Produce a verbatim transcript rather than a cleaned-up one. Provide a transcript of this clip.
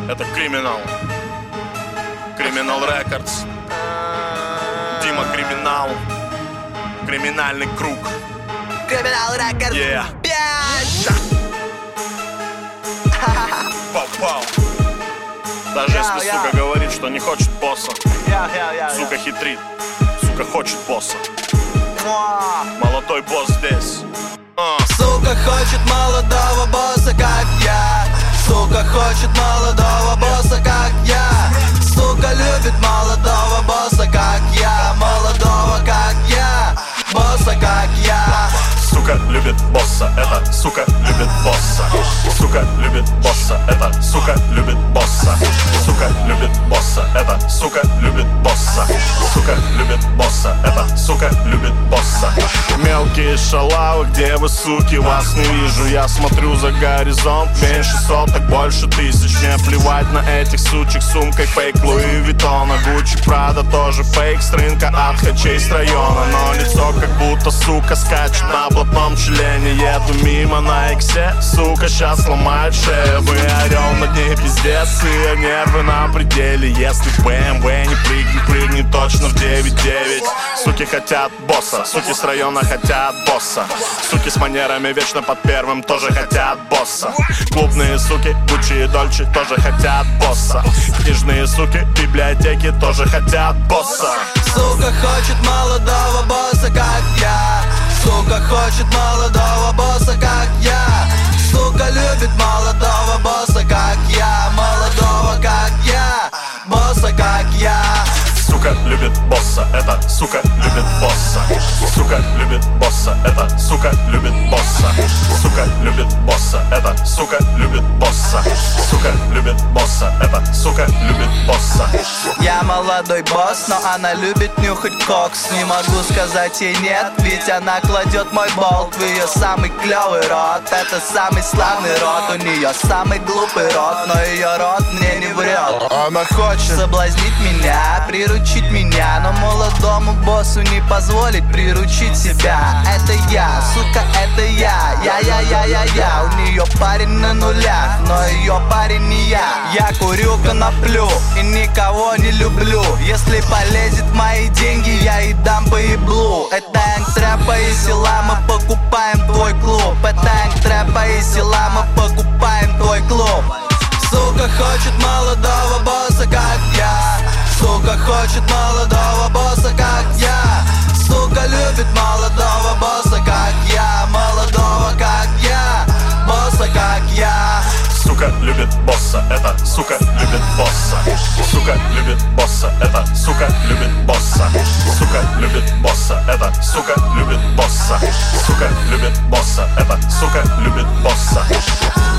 Это Криминал. Криминал Рекордс. Дима Криминал. Криминальный круг. Криминал Рекордс. Yeah. Попал. Даже Yeah, если, yeah. сука, говорит, что не хочет босса, Yeah, yeah, yeah, сука, yeah. хитрит. Сука, хочет босса. Муа. Молодой босс здесь. А. Сука хочет молодого босса, как я. Сука хочет молодого босса, как я. Сука любит молодого босса, как я. Молодого, как я. Босса, как я. Сука любит босса, это сука любит босса. Сука любит босса, это сука любит босса. Сука любит босса, это сука любит босса. Сука любит босса, это сука любит босса. Мелкие шалавы, где вы, суки, вас не вижу. Я смотрю за горизонт, меньше соток, больше тысяч. Мне плевать на этих сучек, сумкой фейк Луи Виттона. Гуччи Прада тоже фейк, с рынка от хачей с района. Но лицо как будто, сука, скачет на блатном члене. Еду мимо на иксе, сука, щас сломают шею. Вы орел над ней пиздец, и нервы на пределе. Если бэ эм вэ не прыгнет, прыгнет точно в девять девять. Суки хотят босса, суки с района хотят босса. Суки с манерами вечно под первым тоже хотят босса. Клубные суки, Гуччи и Дольче тоже хотят босса. Книжные суки, библиотеки тоже хотят босса. Сука хочет молодого босса, как я. Сука хочет молодого босса, как я. Сука любит молодого босса, как я. Молодого, как я. Босса, как я. Сука любит босса, это сука любит босса. Сука любит босса, это сука любит босса. Сука любит босса, это сука любит босса. Сука любит босса, это сука любит босса. Я молодой босс, но она любит нюхать кокс. Не могу сказать ей нет, ведь она кладет мой болт в ее самый клевый рот. Это самый славный рот, у нее самый глупый рот, но ее рот мне не врет. Она хочет соблазнить меня, приручить меня, но молодому боссу не позволить приручить себя. Это я, сука, это я, я-я-я-я-я. У нее парень на нулях, но ее парень не я. Я курю коноплю и никого не люблю. Если полезет в мои деньги, я и дам по еблу. Это ангтрэпа и села, мы покупаем твой клуб. Это ангтрэпа и села, мы покупаем твой клуб. Сука хочет молодого босса, как я. Сука хочет молодого босса, как я. Сука любит молодого босса, как я. Молодого, как я. Босса, как я. Сука любит босса, это сука любит босса. Сука любит босса, это сука любит босса. Сука любит босса, это сука любит босса. Сука любит босса, это сука любит босса.